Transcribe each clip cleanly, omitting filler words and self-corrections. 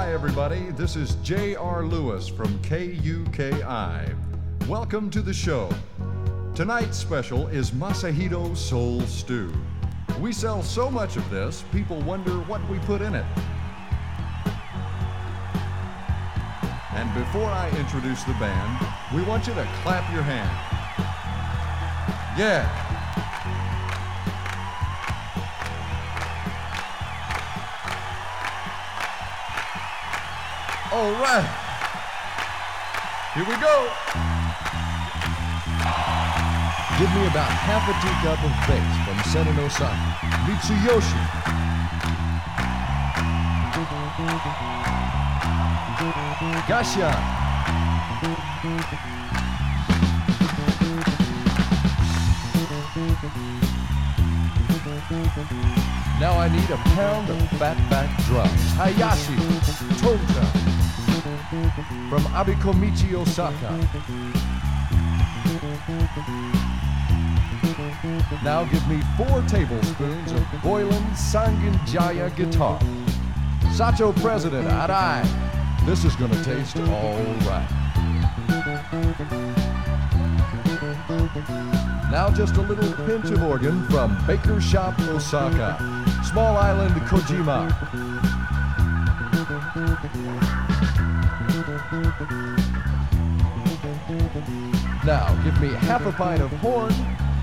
Hi, everybody. This is J.R. Lewis from KUKI. Welcome to the show. Tonight's special is Masahito Soul Stew. We sell so much of this, people wonder what we put in it. And before I introduce the band, we want you to clap your hand. Yeah. All right. Here we go. Give me about half a teacup of bass from Sennen Osaka, Mitsuyoshi. Gasha. Now I need a pound of fatback drums. Hayashi, Tonka, from Abekomichi, Osaka. Now give me 4 tablespoons of Boylan Sanginjaya guitar. Sato President, arai. This is gonna taste all right. Now just a little pinch of organ from Baker Shop, Osaka. Small Island, Kojima. Now give me half a pint of horn.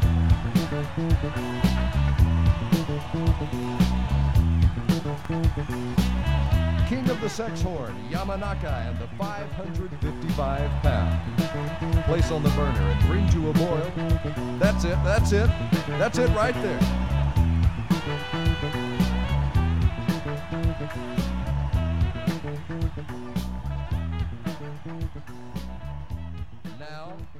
King of the Sex Horn, Yamanaka, and the 555 pound. Place on the burner and bring to a boil. That's it, that's it. That's it right there. Now